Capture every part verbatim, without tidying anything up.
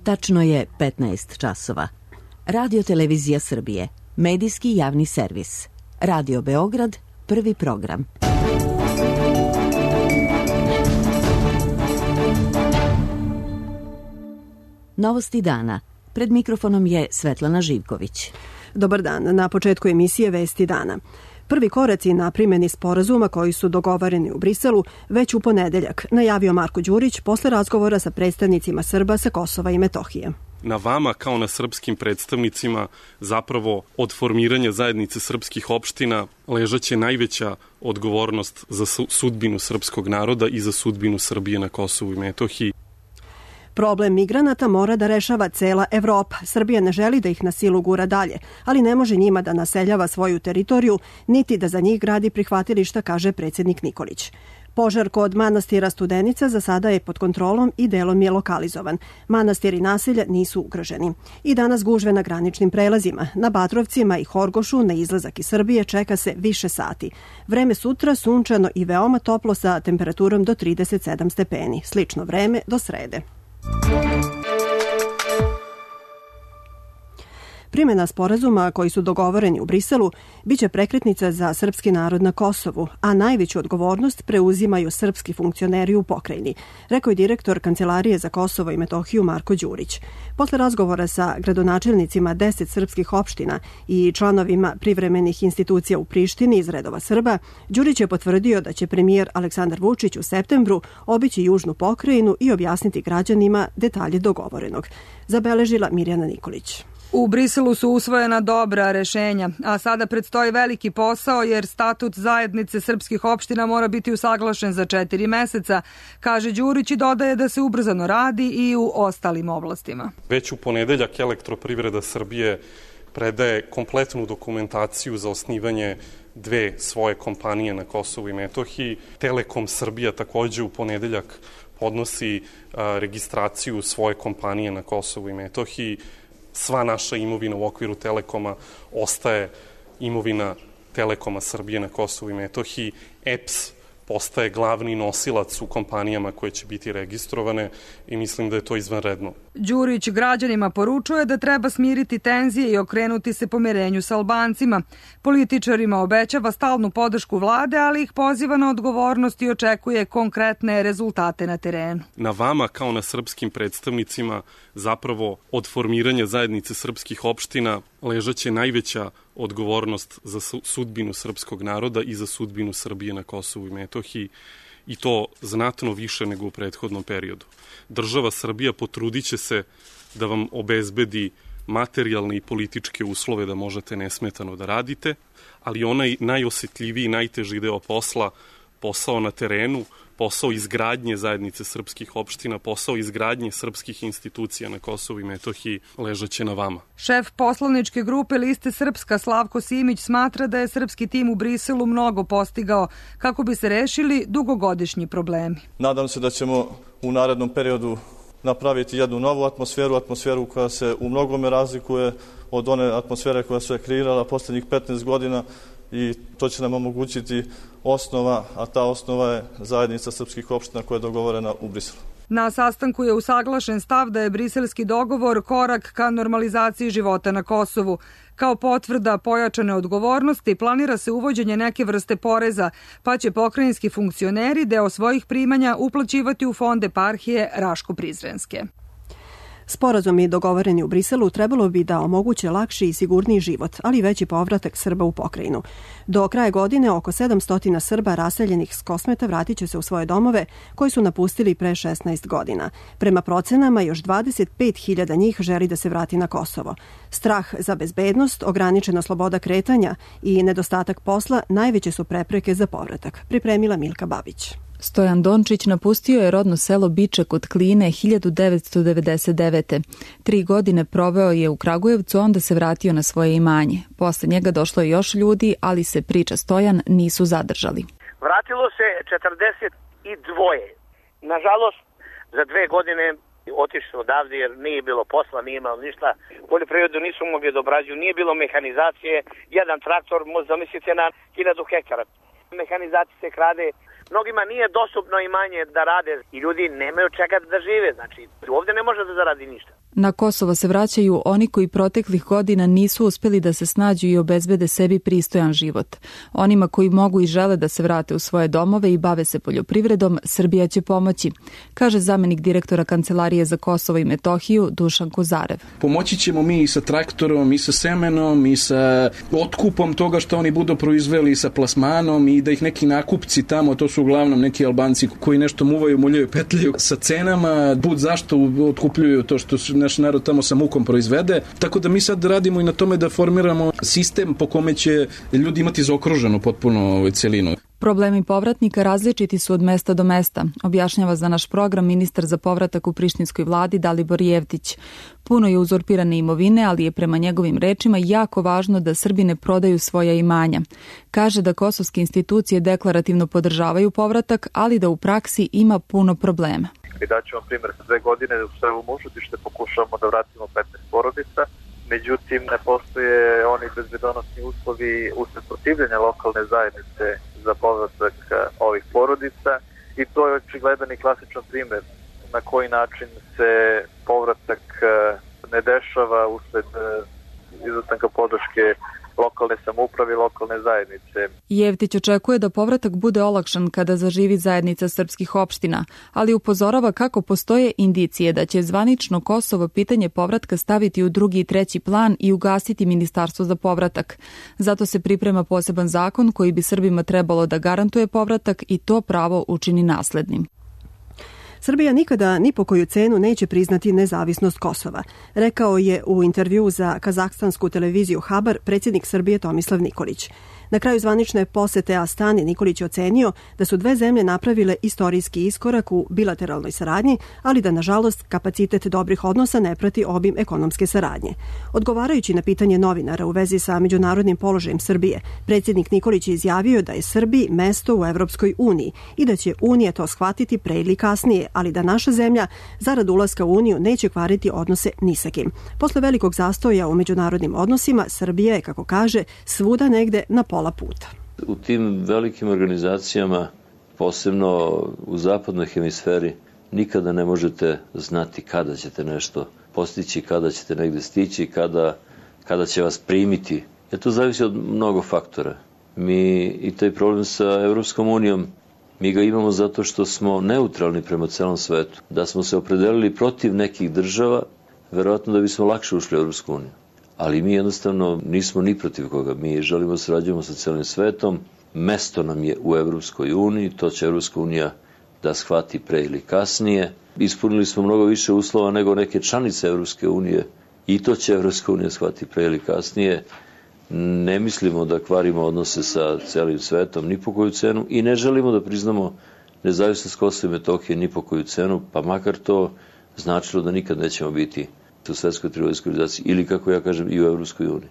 Tačno je petnaest časova. Radio Televizija Srbije, medijski javni servis. Radio Beograd, prvi program. Novosti dana. Pred mikrofonom je Svetlana Živković. Dobar dan. Na početku emisije Vesti dana. Prvi koraci na primjeni sporazuma koji su dogovoreni u Briselu već u ponedeljak, najavio Marko Đurić posle razgovora sa predstavnicima Srba sa Kosova i Metohije. Na vama kao na srpskim predstavnicima zapravo od formiranja zajednice srpskih opština ležaće najveća odgovornost za sudbinu srpskog naroda i za sudbinu Srbije na Kosovu i Metohiji. Problem migranata mora da rešava cela Evropa. Srbija ne želi da ih na silu gura dalje, ali ne može njima da naseljava svoju teritoriju, niti da za njih gradi prihvatilišta, kaže predsjednik Nikolić. Požar kod manastira Studenica za sada je pod kontrolom i delom je lokalizovan. Manastir i naselja nisu ugroženi. I danas gužve na graničnim prelazima. Na Batrovcima i Horgošu na izlazak iz Srbije čeka se više sati. Vreme sutra sunčano i veoma toplo sa temperaturom do trideset sedam stepeni. Slično vreme do srede. Primjena sporazuma koji su dogovoreni u Briselu biće prekretnica za srpski narod na Kosovu, a najveću odgovornost preuzimaju srpski funkcioneri u pokrajini, rekao je direktor Kancelarije za Kosovo i Metohiju Marko Đurić. Posle razgovora sa gradonačelnicima deset srpskih opština i članovima privremenih institucija u Prištini iz redova Srba, Đurić je potvrdio da će premijer Aleksandar Vučić u septembru obići južnu pokrajinu i objasniti građanima detalje dogovorenog. Zabeležila Mirjana Nikolić. U Briselu su usvojena dobra rešenja, a sada predstoji veliki posao jer statut zajednice srpskih opština mora biti usaglašen za četiri meseca, kaže Đurić i dodaje da se ubrzano radi i u ostalim oblastima. Već u ponedeljak Elektroprivreda Srbije predaje kompletnu dokumentaciju za osnivanje dve svoje kompanije na Kosovu i Metohiji. Telekom Srbija takođe u ponedeljak podnosi a, registraciju svoje kompanije na Kosovu i Metohiji. Sva naša imovina u okviru Telekoma ostaje imovina Telekoma Srbije na Kosovu i Metohiji. E P S postaje glavni nosilac u kompanijama koje će biti registrovane i mislim da je to izvanredno. Đurić građanima poručuje da treba smiriti tenzije i okrenuti se pomirenju sa Albancima. Političarima obećava stalnu podršku vlade, ali ih poziva na odgovornost i očekuje konkretne rezultate na terenu. Na vama kao na srpskim predstavnicima zapravo od formiranja zajednice srpskih opština ležaće najveća odgovornost za sudbinu srpskog naroda i za sudbinu Srbije na Kosovu i Metohiji, i to znatno više nego u prethodnom periodu. Država Srbija potrudit će se da vam obezbedi materijalne i političke uslove da možete nesmetano da radite, ali onaj najosjetljiviji i najteži deo posla, posao na terenu, posao izgradnje zajednice srpskih opština, posao izgradnje srpskih institucija na Kosovu i Metohiji ležaće na vama. Šef poslaničke grupe Liste Srpska Slavko Simić smatra da je srpski tim u Briselu mnogo postigao kako bi se rešili dugogodišnji problemi. Nadam se da ćemo u narednom periodu napraviti jednu novu atmosferu, atmosferu koja se u mnogome razlikuje od one atmosfere koja se kreirala posljednjih petnaest godina, i to će nam omogućiti osnova, a ta osnova je zajednica srpskih opština koja je dogovorena u Briselu. Na sastanku je usaglašen stav da je briselski dogovor korak ka normalizaciji života na Kosovu. Kao potvrda pojačane odgovornosti planira se uvođenje neke vrste poreza, pa će pokrajinski funkcioneri deo svojih primanja uplaćivati u fond eparhije Raško-Prizrenske. Sporazumi dogovoreni u Briselu trebalo bi da omoguće lakši i sigurniji život, ali i veći povratak Srba u pokrajinu. Do kraja godine oko sedamsto Srba raseljenih s Kosmeta vratit će se u svoje domove koji su napustili pre šesnaest godina. Prema procenama, još dvadeset pet hiljada njih želi da se vrati na Kosovo. Strah za bezbednost, ograničena sloboda kretanja i nedostatak posla najveće su prepreke za povratak, pripremila Milka Babić. Stojan Dončić napustio je rodno selo Biče kod Kline hiljadu devetsto devedeset devete. Tri godine proveo je u Kragujevcu, onda se vratio na svoje imanje. Posle njega došlo je još ljudi, ali se, priča Stojan, nisu zadržali. Vratilo se četrdeset dva. Nažalost, za dve godine otišli odavde jer nije bilo posla, nije imalo ništa. Poljoprivredu nisu mogli da obrađuju, nije bilo mehanizacije. Jedan traktor, zamislite, na hiljadu hektara. Mehanizacije se krade. Mnogima nije dostupno imanje da rade i ljudi nemaju čega da žive. Znači, ovdje ne može da zaradi ništa. Na Kosovo se vraćaju oni koji proteklih godina nisu uspjeli da se snađu i obezbede sebi pristojan život. Onima koji mogu i žele da se vrate u svoje domove i bave se poljoprivredom, Srbija će pomoći, kaže zamenik direktora Kancelarije za Kosovo i Metohiju Dušan Kozarev. Pomoći ćemo mi i sa traktorom, i sa semenom, i sa otkupom toga što oni budu proizveli, sa plasmanom, i da ih neki nakupci tamo, to su uglavnom neki Albanci koji nešto muvaju, muljaju, petljaju sa cenama, bud zašto otkupljuju to što su naš narod tamo sa mukom proizvede. Tako da mi sad radimo i na tome da formiramo sistem po kome će ljudi imati zaokruženu potpuno celinu. Problemi povratnika različiti su od mesta do mesta, objašnjava za naš program ministar za povratak u prištinskoj vladi Dalibor Jevtić. Puno je uzurpirane imovine, ali je prema njegovim rečima jako važno da Srbi ne prodaju svoja imanja. Kaže da kosovske institucije deklarativno podržavaju povratak, ali da u praksi ima puno problema. I daćemo primjer sa dve godine u selu Mušutište pokušavamo da vratimo petnaest porodica, međutim ne postoje oni bezbednosni uslovi usled protivljenja lokalne zajednice za povratak ovih porodica i to je očigledan i klasičan primjer na koji način se povratak ne dešava usled izostanka podrške lokalne samouprave i lokalne zajednice. Jevtić očekuje da povratak bude olakšan kada zaživi zajednica srpskih opština, ali upozorava kako postoje indicije da će zvanično Kosovo pitanje povratka staviti u drugi i treći plan i ugasiti Ministarstvo za povratak. Zato se priprema poseban zakon koji bi Srbima trebalo da garantuje povratak i to pravo učini naslednim. Srbija nikada ni po koju cenu neće priznati nezavisnost Kosova, rekao je u intervjuu za kazahstansku televiziju Habar predsjednik Srbije Tomislav Nikolić. Na kraju zvanične posete Astani Nikolić je ocenio da su dve zemlje napravile istorijski iskorak u bilateralnoj saradnji, ali da nažalost kapacitet dobrih odnosa ne prati obim ekonomske saradnje. Odgovarajući na pitanje novinara u vezi sa međunarodnim položajem Srbije, predsjednik Nikolić je izjavio da je Srbiji mesto u Evropskoj uniji i da će Unija to shvatiti pre ili kasnije, ali da naša zemlja zarad ulaska u Uniju neće kvariti odnose ni sa kim. Posle velikog zastoja u međunarodnim odnosima, Srbija je, kako kaže, svuda negde na pola puta. U tim velikim organizacijama, posebno u zapadnoj hemisferi, nikada ne možete znati kada ćete nešto postići, kada ćete negde stići, kada, kada će vas primiti. Jer to zavisi od mnogo faktora. Mi i taj problem sa Evropskom unijom, mi ga imamo zato što smo neutralni prema celom svetu. Da smo se opredelili protiv nekih država, verovatno da bismo lakše ušli u Evropsku uniju. Ali mi jednostavno nismo ni protiv koga. Mi želimo da sarađujemo sa celim svetom. Mesto nam je u Evropskoj uniji, to će Evropska unija da shvati pre ili kasnije. Ispunili smo mnogo više uslova nego neke članice Evropske unije i to će Evropska unija shvati pre ili kasnije. Ne mislimo da kvarimo odnose sa celim svetom ni po koju cenu i ne želimo da priznamo nezavisnost Kosova i Metohije ni po koju cenu, pa makar to značilo da nikad nećemo biti u Svetskoj trgovinskoj organizaciji ili, kako ja kažem, i u Evropskoj uniji.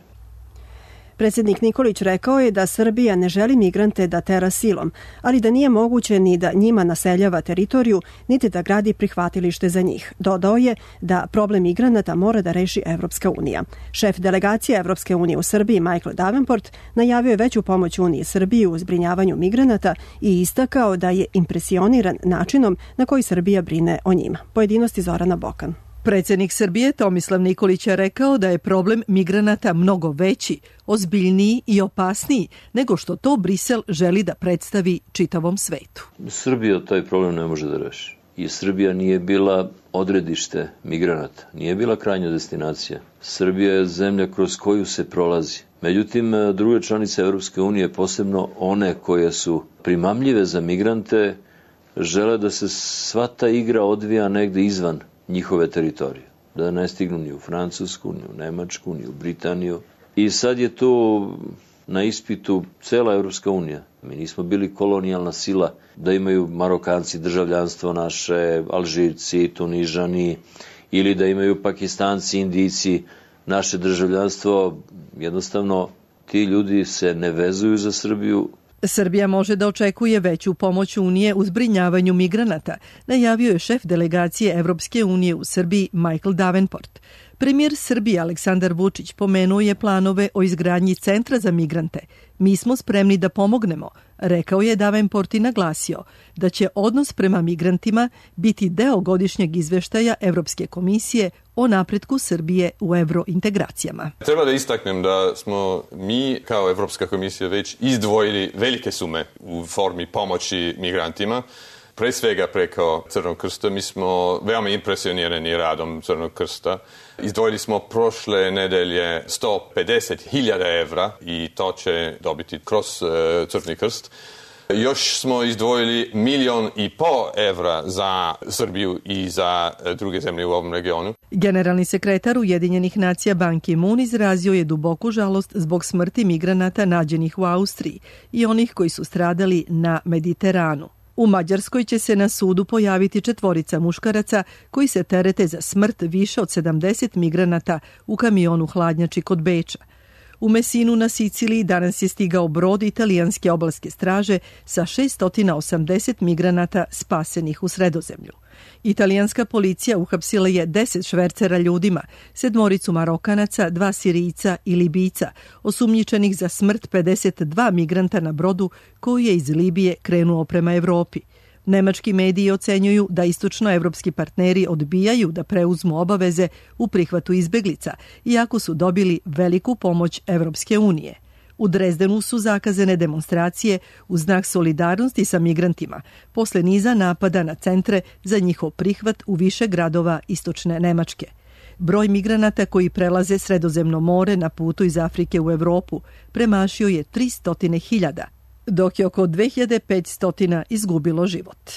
Predsjednik Nikolić rekao je da Srbija ne želi migrante da tera silom, ali da nije moguće ni da njima naseljava teritoriju, niti da gradi prihvatilište za njih. Dodao je da problem migranata mora da reši Evropska unija. Šef delegacije Evropske unije u Srbiji, Michael Davenport, najavio je veću pomoć Uniji Srbiji u zbrinjavanju migranata i istakao da je impresioniran načinom na koji Srbija brine o njima. Pojedinosti Zorana Bokan. Predsjednik Srbije Tomislav Nikolić je rekao da je problem migranata mnogo veći, ozbiljniji i opasniji nego što to Brisel želi da predstavi čitavom svetu. Srbija taj problem ne može da reši. I Srbija nije bila odredište migranata, nije bila krajnja destinacija. Srbija je zemlja kroz koju se prolazi. Međutim, druge članice Evropske unije, posebno one koje su primamljive za migrante, žele da se sva ta igra odvija negde izvan njihove teritorije. Da ne stignu ni u Francusku, ni u Nemačku, ni u Britaniju. I sad je tu na ispitu cela Evropska unija. Mi nismo bili kolonijalna sila da imaju Marokanci državljanstvo naše, Alžirci, Tunižani, ili da imaju Pakistanci, Indijci naše državljanstvo. Jednostavno, ti ljudi se ne vezuju za Srbiju. Srbija može da očekuje veću pomoć Unije u zbrinjavanju migranata, najavio je šef delegacije Evropske unije u Srbiji Michael Davenport. Premijer Srbije Aleksandar Vučić pomenuo je planove o izgradnji centra za migrante. Mi smo spremni da pomognemo, rekao je Davenport i naglasio da će odnos prema migrantima biti deo godišnjeg izveštaja Evropske komisije o napretku Srbije u evrointegracijama. Treba da istaknem da smo mi kao Evropska komisija već izdvojili velike sume u formi pomoći migrantima, pre svega preko Crnog krsta. Mi smo veoma impresionirani radom Crnog krsta. Izdvojili smo prošle nedelje sto pedeset hiljada evra i to će dobiti kroz Crni krst. Još smo izdvojili milion i po evra za Srbiju i za druge zemlje u ovom regionu. Generalni sekretar Ujedinjenih nacija Ban Ki-moon izrazio je duboku žalost zbog smrti migranata nađenih u Austriji i onih koji su stradali na Mediteranu. U Mađarskoj će se na sudu pojaviti četvorica muškaraca koji se terete za smrt više od sedamdeset migranata u kamionu hladnjači kod Beča. U Mesinu na Siciliji danas je stigao brod italijanske obalske straže sa šessto osamdeset migranata spasenih u Sredozemlju. Italijanska policija uhapsila je deset švercera ljudima, sedmoricu Marokanaca, dva Sirijca i Libijca, osumnjičenih za smrt pedeset dva migranta na brodu koji je iz Libije krenuo prema Evropi. Nemački mediji ocenjuju da istočnoevropski partneri odbijaju da preuzmu obaveze u prihvatu izbeglica, iako su dobili veliku pomoć Evropske unije. U Drezdenu su zakazane demonstracije u znak solidarnosti sa migrantima, posle niza napada na centre za njihov prihvat u više gradova istočne Nemačke. Broj migranata koji prelaze Sredozemno more na putu iz Afrike u Evropu premašio je tristo hiljada, dok je oko dve hiljade petsto izgubilo život.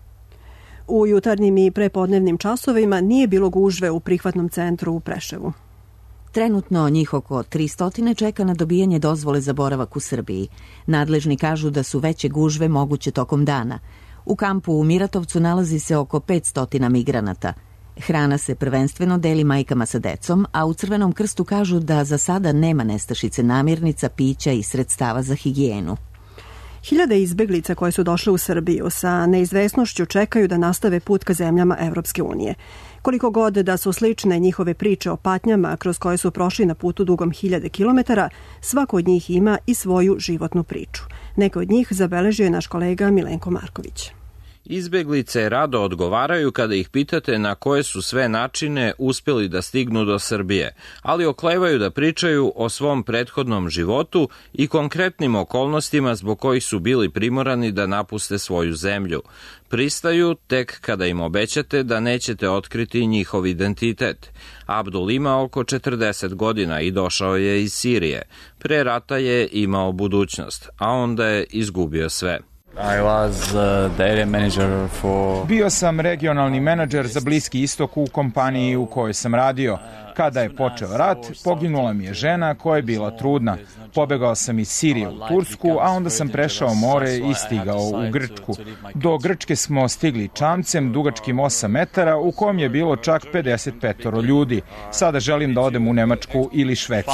U jutarnjim i prepodnevnim časovima nije bilo gužve u prihvatnom centru u Preševu. Trenutno njih oko tristo čeka na dobijanje dozvole za boravak u Srbiji. Nadležni kažu da su veće gužve moguće tokom dana. U kampu u Miratovcu nalazi se oko petsto migranata. Hrana se prvenstveno deli majkama sa decom, a u Crvenom krstu kažu da za sada nema nestašice namirnica, pića i sredstava za higijenu. Hiljade izbeglica koje su došle u Srbiju sa neizvesnošću čekaju da nastave put ka zemljama Evropske unije. Koliko god da su slične njihove priče o patnjama kroz koje su prošli na putu dugom hiljade kilometara, svako od njih ima i svoju životnu priču. Neke od njih zabeležio je naš kolega Milenko Marković. Izbeglice rado odgovaraju kada ih pitate na koje su sve načine uspjeli da stignu do Srbije, ali oklevaju da pričaju o svom prethodnom životu i konkretnim okolnostima zbog kojih su bili primorani da napuste svoju zemlju. Pristaju tek kada im obećate da nećete otkriti njihov identitet. Abdul ima oko četrdeset godina i došao je iz Sirije. Pre rata je imao budućnost, a onda je izgubio sve. I was the area manager for... Bio sam regionalni menadžer za Bliski istok u kompaniji u kojoj sam radio. Kada je počeo rat, poginula mi je žena koja je bila trudna. Pobegao sam iz Sirije u Tursku, a onda sam prešao more i stigao u Grčku. Do Grčke smo stigli čamcem dugačkim osam metara u kojem je bilo čak pedeset pet ljudi. Sada želim da odem u Nemačku ili Švedsku.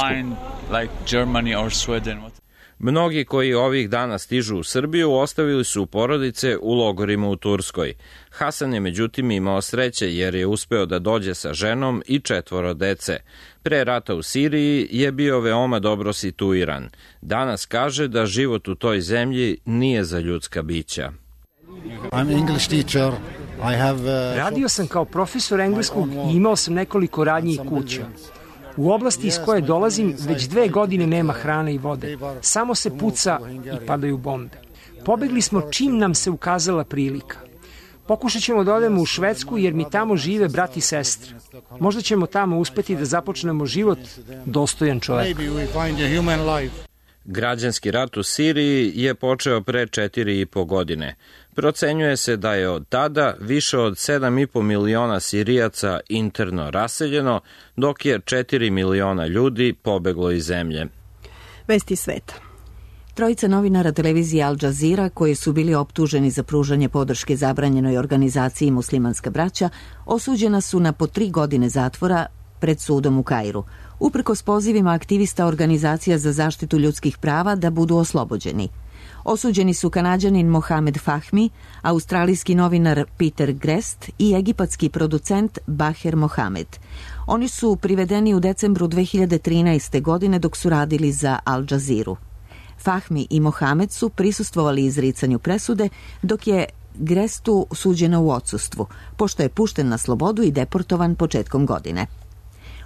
Mnogi koji ovih dana stižu u Srbiju ostavili su porodice u logorima u Turskoj. Hasan je međutim imao sreće jer je uspeo da dođe sa ženom i četvoro dece. Pre rata u Siriji je bio veoma dobro situiran. Danas kaže da život u toj zemlji nije za ljudska bića. I'm English teacher. I have, uh... Radio sam kao profesor engleskog i imao sam nekoliko radnji i kuća. U oblasti iz koje dolazim već dve godine nema hrane i vode. Samo se puca i padaju bombe. Pobegli smo čim nam se ukazala prilika. Pokušat ćemo da odemo u Švedsku jer mi tamo žive brat i sestra. Možda ćemo tamo uspeti da započnemo život dostojan čovjeka. Građanski rat u Siriji je počeo pre četiri i po godine. Procenjuje se da je od tada više od sedam i po miliona Sirijaca interno raseljeno, dok je četiri miliona ljudi pobeglo iz zemlje. Vesti sveta. Trojica novinara televizije Al Jazeera, koji su bili optuženi za pružanje podrške zabranjenoj organizaciji Muslimanska braća, osuđena su na po tri godine zatvora pred sudom u Kairu, uprkos pozivima aktivista organizacija za zaštitu ljudskih prava da budu oslobođeni. Osuđeni su Kanađanin Mohamed Fahmi, australijski novinar Peter Grest i egipatski producent Baher Mohamed. Oni su privedeni u decembru dve hiljade trinaeste. godine dok su radili za Al Jazeeru. Fahmi i Mohamed su prisustvovali izricanju presude, dok je Grestu suđeno u odsustvu, pošto je pušten na slobodu i deportovan početkom godine.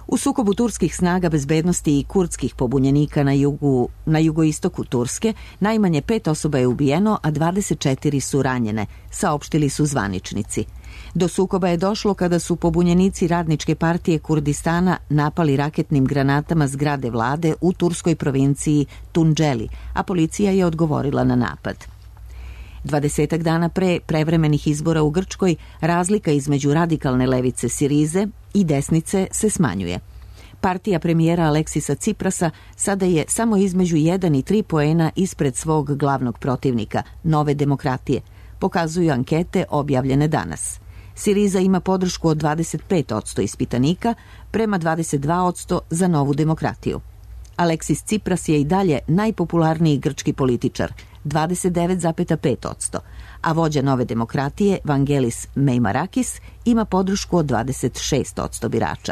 U sukobu turskih snaga bezbednosti i kurdskih pobunjenika na, jugu, na jugoistoku Turske najmanje pet osoba je ubijeno, a dvadeset četiri su ranjene, saopštili su zvaničnici. Do sukoba je došlo kada su pobunjenici Radničke partije Kurdistana napali raketnim granatama zgrade vlade u turskoj provinciji Tunđeli, a policija je odgovorila na napad. Dvadesetak dana pre prevremenih izbora u Grčkoj razlika između radikalne levice Sirize i desnice se smanjuje. Partija premijera Aleksisa Ciprasa sada je samo između jedan i tri poena ispred svog glavnog protivnika, Nove demokratije, pokazuju ankete objavljene danas. Siriza ima podršku od dvadeset pet posto ispitanika prema dvadeset dva posto za Novu demokratiju. Aleksis Cipras je i dalje najpopularniji grčki političar, dvadeset devet zarez pet posto, a vođa Nove demokratije Vangelis Meimarakis ima podršku od dvadeset šest posto birača.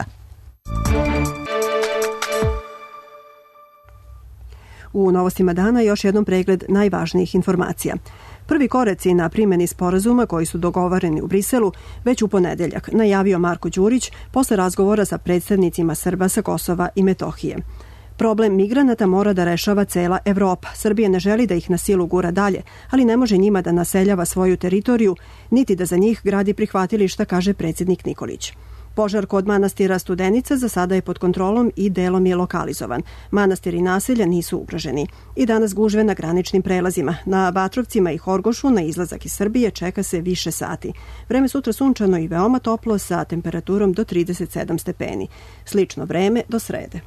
U novostima dana još jednom pregled najvažnijih informacija. Prvi koraci na primjeni sporazuma koji su dogovoreni u Briselu već u ponedeljak, najavio Marko Đurić posle razgovora sa predstavnicima Srba sa Kosova i Metohije. Problem migranata mora da rešava cela Evropa. Srbija ne želi da ih na silu gura dalje, ali ne može njima da naseljava svoju teritoriju, niti da za njih gradi prihvatilišta, kaže predsjednik Nikolić. Požar kod manastira Studenica za sada je pod kontrolom i delom je lokalizovan. Manastir i naselja nisu ugroženi. I danas gužve na graničnim prelazima. Na Batrovcima i Horgošu na izlazak iz Srbije čeka se više sati. Vreme sutra sunčano i veoma toplo sa temperaturom do trideset sedam stepeni. Slično vreme do srede.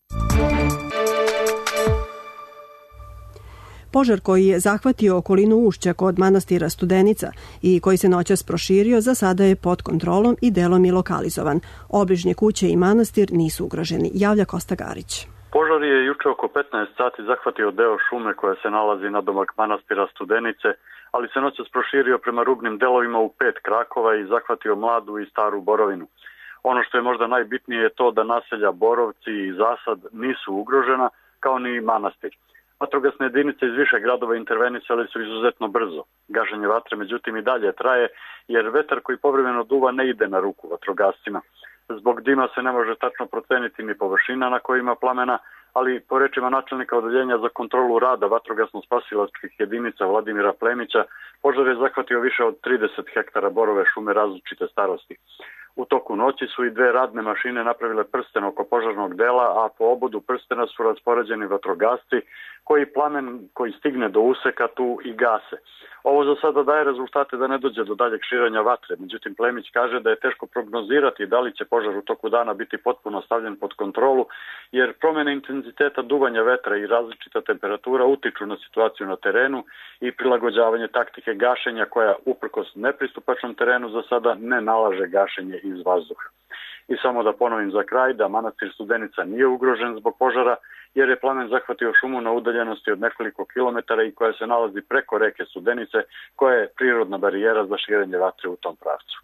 Požar koji je zahvatio okolinu Ušća kod manastira Studenica i koji se noćas proširio za sada je pod kontrolom i delom je lokalizovan. Obližnje kuće i manastir nisu ugroženi, javlja Kosta Garić. Požar je juče oko petnaest sati zahvatio deo šume koja se nalazi na domak manastira Studenice, ali se noćas proširio prema rubnim delovima u pet krakova i zahvatio Mladu i Staru Borovinu. Ono što je možda najbitnije je to da naselja Borovci i Zasad nisu ugrožena, kao ni manastir. Vatrogasne jedinice iz više gradova intervenisale su izuzetno brzo. Gašenje vatre međutim i dalje traje, jer vetar koji povremeno duva ne ide na ruku vatrogascima. Zbog dima se ne može tačno proceniti ni površina na kojima plamena, ali po rečima načelnika odeljenja za kontrolu rada vatrogasno-spasilačkih jedinica Vladimira Plemića, požar je zahvatio više od trideset hektara borove šume različite starosti. U toku noći su i dve radne mašine napravile prsten oko požarnog dela, a po obodu prstena su raspoređeni vatrogasci koji plamen koji stigne do useka tu i gase. Ovo za sada daje rezultate da ne dođe do daljeg širenja vatre, međutim Plemić kaže da je teško prognozirati da li će požar u toku dana biti potpuno stavljen pod kontrolu, jer promjene intenziteta duvanja vetra i različita temperatura utiču na situaciju na terenu i prilagođavanje taktike gašenja koja uprkos nepristupačnom terenu za sada ne nalaže gašenje iz vazduha. I samo da ponovim za kraj da manastir Studenica nije ugrožen zbog požara, jer je plamen zahvatio šumu na udaljenosti od nekoliko kilometara i koja se nalazi preko reke Studenice, koja je prirodna barijera za širenje vatre u tom pravcu.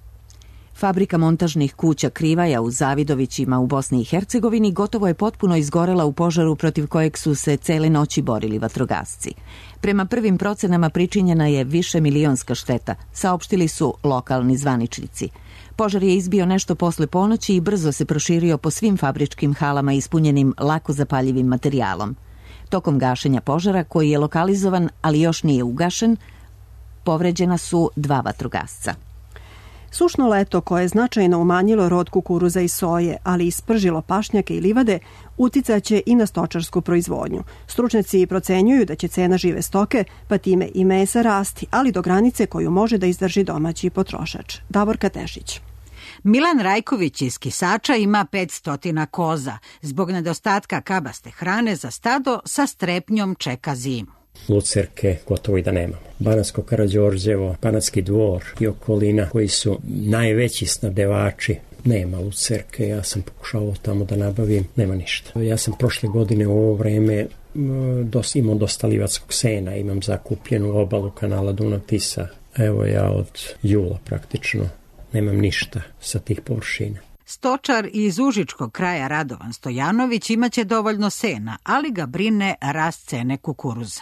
Fabrika montažnih kuća Krivaja u Zavidovićima u Bosni i Hercegovini gotovo je potpuno izgorela u požaru protiv kojeg su se cele noći borili vatrogasci. Prema prvim procenama pričinjena je više milionska šteta, saopštili su lokalni zvaničnici. Požar je izbio nešto posle ponoći i brzo se proširio po svim fabričkim halama ispunjenim lako zapaljivim materijalom. Tokom gašenja požara, koji je lokalizovan, ali još nije ugašen, povređena su dva vatrogasca. Sušno leto koje je značajno umanjilo rod kukuruza i soje, ali ispržilo pašnjake i livade, uticaće i na stočarsku proizvodnju. Stručnjaci procenjuju da će cena žive stoke, pa time i mesa rasti, ali do granice koju može da izdrži domaći potrošač. Davorka Tešić. Milan Rajković iz Kisača ima petsto koza. Zbog nedostatka kabaste hrane za stado sa strepnjom čeka zimu. Lucerke gotovo i da nemamo. Banatsko Karađorđevo, Banatski dvor i okolina koji su najveći snabdevači. Nema lucerke, ja sam pokušao tamo da nabavim, nema ništa. Ja sam prošle godine u ovo vreme dos, imao dosta livatskog sena, imam zakupljenu obalu kanala Dunav-Tisa. Evo ja od jula praktično nemam ništa sa tih površina. Stočar iz užičkog kraja Radovan Stojanović imaće dovoljno sena, ali ga brine rast cene kukuruza.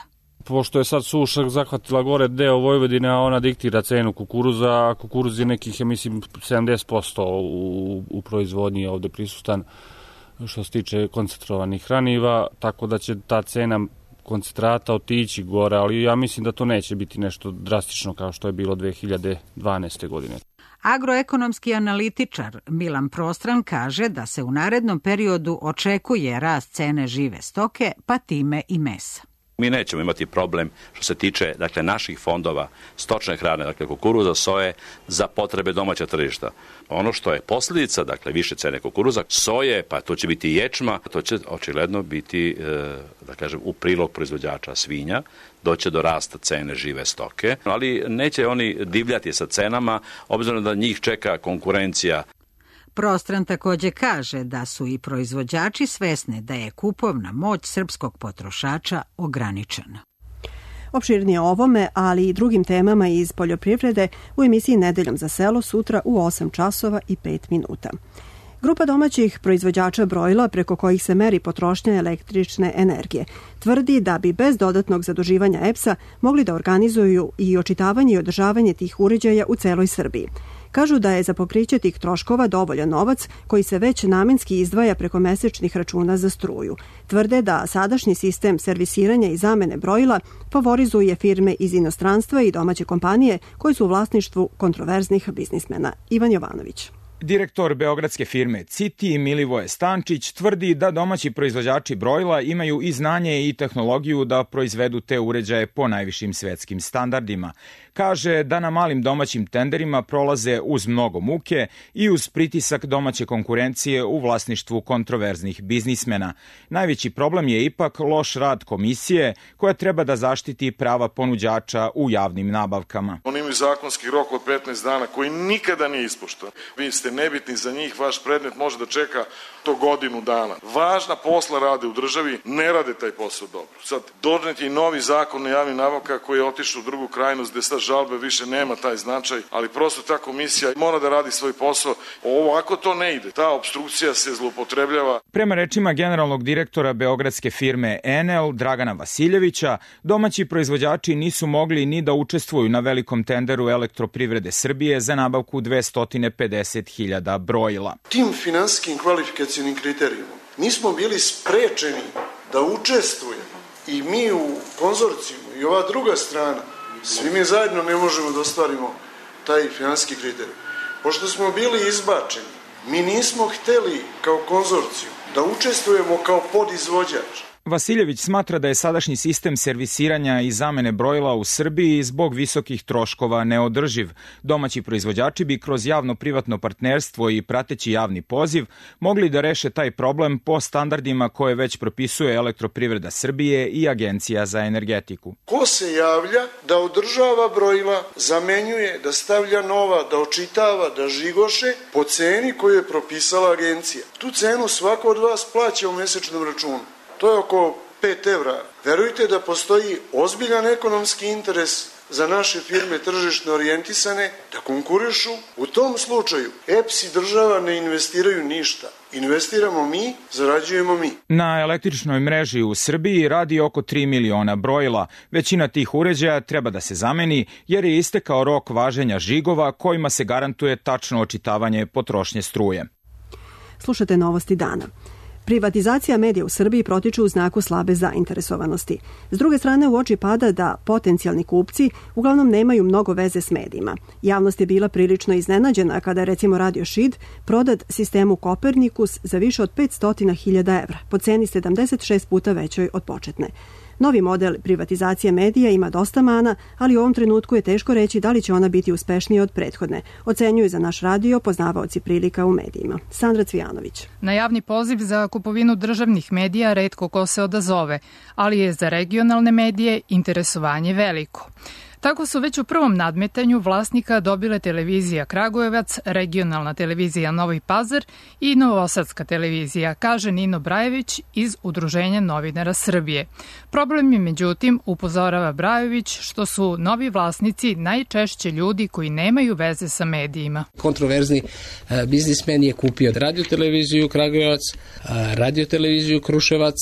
Pošto je sad suša zahvatila gore deo Vojvodine, a ona diktira cenu kukuruza, a kukuruz je nekih, ja mislim, sedamdeset posto u, u proizvodnji ovde prisutan što se tiče koncentrovanih hraniva, tako da će ta cena koncentrata otići gore, ali ja mislim da to neće biti nešto drastično kao što je bilo dve hiljade dvanaeste. godine. Agroekonomski analitičar Milan Prostran kaže da se u narednom periodu očekuje rast cene žive stoke, pa time i mesa. Mi nećemo imati problem što se tiče dakle, naših fondova stočne hrane, dakle kukuruza, soje, za potrebe domaća tržišta. Ono što je posljedica, dakle više cene kukuruza, soje, pa to će biti ječma, to će očigledno biti, da kažem, u prilog proizvođača svinja, doće do rasta cene žive stoke, ali neće oni divljati sa cenama, obzirom da njih čeka konkurencija. Prostran takođe kaže da su i proizvođači svesni da je kupovna moć srpskog potrošača ograničena. Opširnije o ovome, ali i drugim temama iz poljoprivrede u emisiji Nedeljom za selo sutra u osam časova i pet minuta. Grupa domaćih proizvođača brojila preko kojih se meri potrošnja električne energije tvrdi da bi bez dodatnog zaduživanja E P S-a mogli da organizuju i očitavanje i održavanje tih uređaja u celoj Srbiji. Kažu da je za pokriće tih troškova dovoljan novac koji se već namenski izdvaja preko mesečnih računa za struju. Tvrde da sadašnji sistem servisiranja i zamene brojila favorizuje firme iz inostranstva i domaće kompanije koje su u vlasništvu kontroverznih biznismena. Ivan Jovanović. Direktor beogradske firme Citi Milivoje Stančić tvrdi da domaći proizvođači brojila imaju i znanje i tehnologiju da proizvedu te uređaje po najvišim svetskim standardima. Kaže da na malim domaćim tenderima prolaze uz mnogo muke i uz pritisak domaće konkurencije u vlasništvu kontroverznih biznismena. Najveći problem je ipak loš rad komisije koja treba da zaštiti prava ponuđača u javnim nabavkama. Oni imaju zakonski rok od petnaest dana koji nikada nije ispoštovan. Vi ste nebitni za njih, vaš predmet može da čeka to godinu dana. Važna posla rade u državi, ne rade taj posao dobro. Sad, donet je i novi zakon o javnim nabavkama koji je otišao u drugu krajnost gde sad žalbe više nema taj značaj, ali prosto ta komisija mora da radi svoj posao. Ovako to ne ide. Ta obstrukcija se zloupotrebljava. Prema rečima generalnog direktora beogradske firme Enel, Dragana Vasiljevića, domaći proizvođači nisu mogli ni da učestvuju na velikom tenderu Elektroprivrede Srbije za nabavku dvesta pedeset hiljada brojila. Tim finansijskim kvalifikacijnim kriterijumom mi smo bili sprečeni da učestvujemo i mi u konzorcijumu i ova druga strana, svi mi zajedno ne možemo da ostvarimo taj finansijski kriterijum. Pošto smo bili izbačeni, mi nismo hteli kao konzorcijum da učestvujemo kao podizvođač. Vasiljević smatra da je sadašnji sistem servisiranja i zamene brojila u Srbiji zbog visokih troškova neodrživ. Domaći proizvođači bi kroz javno-privatno partnerstvo i prateći javni poziv mogli da reše taj problem po standardima koje već propisuje Elektroprivreda Srbije i Agencija za energetiku. Ko se javlja da održava brojila, zamenjuje, da stavlja nova, da očitava, da žigoše po ceni koju je propisala agencija. Tu cenu svako od vas plaća u mesečnom računu. To je oko pet evra. Verujte da postoji ozbiljan ekonomski interes za naše firme tržišno orijentisane da konkurišu. U tom slučaju E P S i država ne investiraju ništa. Investiramo mi, zarađujemo mi. Na električnoj mreži u Srbiji radi oko tri miliona brojila. Većina tih uređaja treba da se zameni jer je istekao rok važenja žigova kojima se garantuje tačno očitavanje potrošnje struje. Slušate Novosti dana. Privatizacija medija u Srbiji protiče u znaku slabe zainteresovanosti. S druge strane, u oči pada da potencijalni kupci uglavnom nemaju mnogo veze s medijima. Javnost je bila prilično iznenađena kada je recimo Radio Šid prodat sistemu Kopernikus za više od petsto hiljada evra, po ceni sedamdeset šest puta većoj od početne. Novi model privatizacije medija ima dosta mana, ali u ovom trenutku je teško reći da li će ona biti uspešnija od prethodne, ocenjuju za naš radio poznavaoci prilika u medijima. Sandra Cvijanović. Na javni poziv za kupovinu državnih medija retko ko se odazove, ali je za regionalne medije interesovanje veliko. Tako su već u prvom nadmetanju vlasnika dobile televizija Kragujevac, regionalna televizija Novi Pazar i Novosadska televizija, kaže Nino Brajević iz Udruženja novinara Srbije. Problem je, međutim, upozorava Brajević, što su novi vlasnici najčešće ljudi koji nemaju veze sa medijima. Kontroverzni biznismen je kupio radioteleviziju Kragujevac, radioteleviziju Kruševac,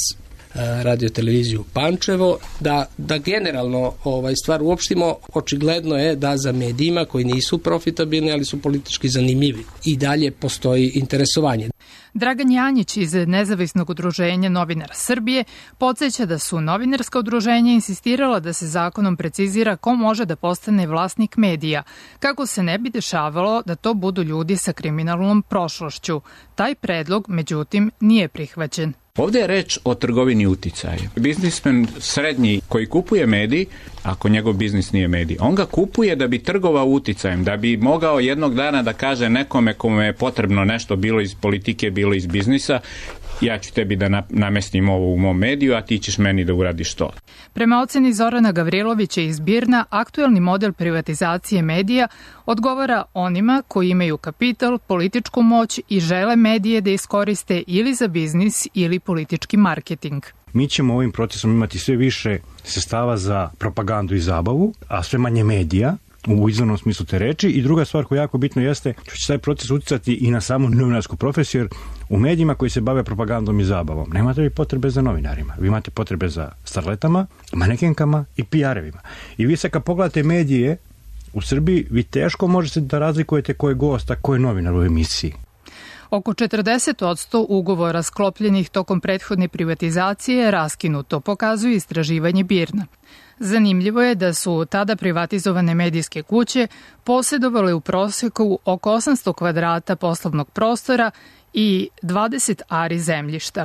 radio televiziju Pančevo. Da, da generalno ovaj, stvar uopštimo, očigledno je da za medijima koji nisu profitabilni, ali su politički zanimljivi, i dalje postoji interesovanje. Dragan Janjić iz Nezavisnog udruženja novinara Srbije podsjeća da su novinarska udruženja insistirala da se zakonom precizira ko može da postane vlasnik medija, kako se ne bi dešavalo da to budu ljudi sa kriminalnom prošlošću. Taj predlog, međutim, nije prihvaćen. Ovdje je reč o trgovini uticaja. Biznismen srednji koji kupuje medij, ako njegov biznis nije medij, on ga kupuje da bi trgovao uticajem, da bi mogao jednog dana da kaže nekome kome je potrebno nešto, bilo iz politike, bilo iz biznisa, ja ću tebi da namestim ovo u mom mediju, a ti ćeš meni da uradiš to. Prema oceni Zorana Gavrilovića iz Birna, aktuelni model privatizacije medija odgovara onima koji imaju kapital, političku moć i žele medije da iskoriste ili za biznis ili politički marketing. Mi ćemo ovim procesom imati sve više sredstava za propagandu i zabavu, a sve manje medija, u izvornom smislu te reči. I druga stvar koja je jako bitno jeste što će taj proces uticati i na samu novinarsku profesiju, jer u medijima koji se bave propagandom i zabavom nemate vi potrebe za novinarima. Vi imate potrebe za starletama, manekenkama i P R-evima. I vi se kad pogledate medije u Srbiji, vi teško možete da razlikujete ko je gost, a ko je novinar u emisiji. Oko četrdeset posto ugovora sklopljenih tokom prethodne privatizacije je raskinuto, pokazuje istraživanje Birna. Zanimljivo je da su tada privatizovane medijske kuće posjedovale u proseku oko osamsto kvadrata poslovnog prostora i dvadeset ari zemljišta.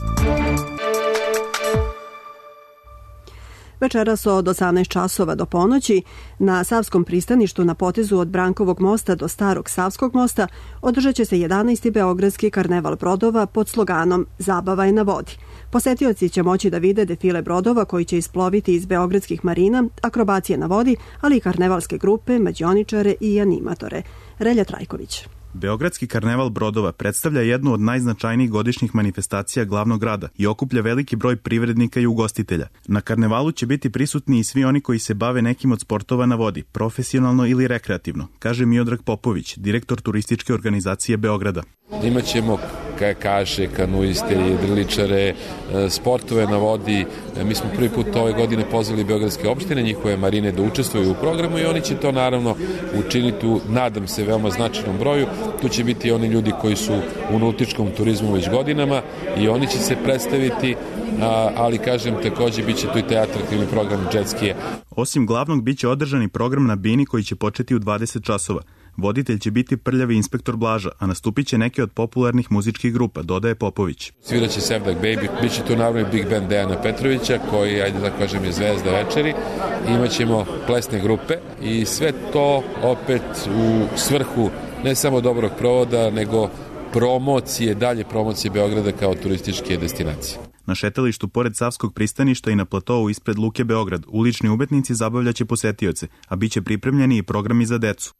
Večeras od osamnaest časova do ponoći na Savskom pristaništu na potezu od Brankovog mosta do Starog Savskog mosta održat će se jedanaesti beogradski karneval brodova pod sloganom Zabava je na vodi. Posetioci će moći da vide defile brodova koji će isploviti iz beogradskih marina, akrobacije na vodi, ali i karnevalske grupe, mađioničare i animatore. Relja Trajković. Beogradski karneval brodova predstavlja jednu od najznačajnijih godišnjih manifestacija glavnog grada i okuplja veliki broj privrednika i ugostitelja. Na karnevalu će biti prisutni i svi oni koji se bave nekim od sportova na vodi, profesionalno ili rekreativno, kaže Miodrag Popović, direktor turističke organizacije Beograda. Imaćemo kajakaše, kanuiste, jedriličare, sportove na vodi. Mi smo prvi put ove godine pozvali beogradske opštine, njihove marine da učestvuju u programu i oni će to naravno učiniti u, nadam se, veoma značajnom broju. Tu će biti oni ljudi koji su u nautičkom turizmu već godinama i oni će se predstaviti, ali kažem takođe bit će tu i taj atraktivni program džetskije. Osim glavnog biće održani program na bini koji će početi u dvadeset časova. Voditelj će biti prljavi inspektor Blaža, a nastupit će neke od popularnih muzičkih grupa, dodaje Popović. Sviraće Sevdak Baby, bit će tu naravno Big Band Dejana Petrovića, koji, ajde da kažem, je zvezda večeri. Imaćemo plesne grupe i sve to opet u svrhu ne samo dobrog provoda, nego promocije, dalje promocije Beograda kao turističke destinacije. Na šetalištu pored Savskog pristaništa i na platovu ispred Luke Beograd ulični umetnici zabavljaće posetioce, a bit će pripremljeni i programi za decu.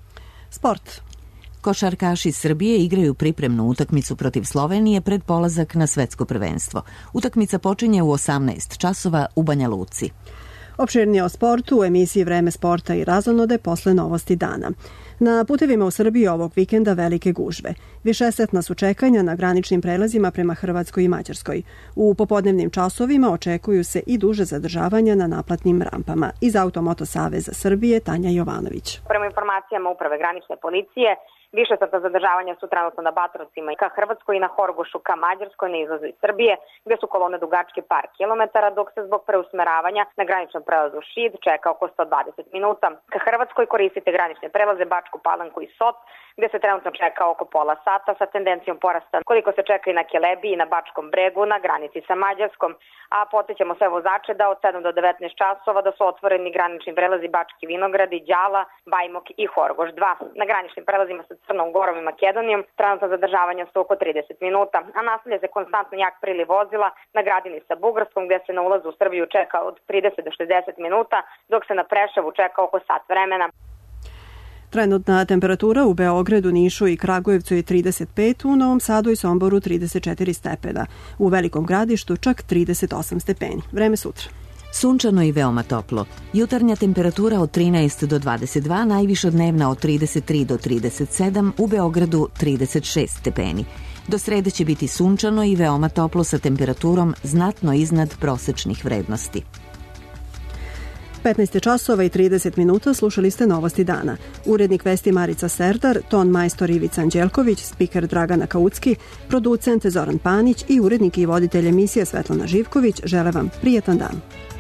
Sport. Košarkaši Srbije igraju pripremnu utakmicu protiv Slovenije pred polazak na svetsko prvenstvo. Utakmica počinje u osamnaest časova u Banja Luci. Opširnije o sportu u emisiji Vreme sporta i razonode posle novosti dana. Na putevima u Srbiji ovog vikenda velike gužve. Višesatna su čekanja na graničnim prelazima prema Hrvatskoj i Mađarskoj. U popodnevnim časovima očekuju se i duže zadržavanja na naplatnim rampama. Iz Automoto Saveza Srbije Tanja Jovanović. Prema informacijama Uprave granične policije, višesatna zadržavanja su trenutno na Batrovcima i ka Hrvatskoj i na Horgošu ka Mađarskoj na izlazu iz Srbije, gde su kolone dugačke par kilometara, dok se zbog preusmeravanja na graničnom prelazu Šid čeka oko sto dvadeset minuta. Ka Hrvatskoj koristite granične prelaze Bačku Palanku i Sot, gde se trenutno čeka oko pola sata sa tendencijom porasta koliko se čeka i na Kelebi i na Bačkom bregu na granici sa Mađarskom. A podsjećamo sve vozače da od sedam do devetnaest časova da su otvoreni granični prelazi Bački Vinogradi, Đala, Bajmok i Horgoš dva. Na graničnim prelazima sa Crnom Gorom i Makedonijom trenutno zadržavanja su oko trideset minuta, a nastavlja se konstantno jak priliv vozila na gradini sa Bugarskom, gde se na ulazu u Srbiju čeka od trideset do šezdeset minuta, dok se na Preševu čeka oko sat vremena. Trenutna temperatura u Beogradu, Nišu i Kragujevcu je trideset pet, u Novom Sadu i Somboru trideset četiri stepena. U Velikom Gradištu čak trideset osam stepeni. Vreme sutra. Sunčano i veoma toplo. Jutarnja temperatura od trinaest do dvadeset dva, najviša dnevna od trideset tri do trideset sedam, u Beogradu trideset šest stepeni. Do srede će biti sunčano i veoma toplo sa temperaturom znatno iznad prosečnih vrednosti. petnaest časova i trideset minuta, slušali ste Novosti dana. Urednik vesti Marica Serdar, ton majstor Ivica Anđelković, spiker Dragana Kaucki, producent Zoran Panić i urednik i voditelj emisije Svetlana Živković žele vam prijetan dan.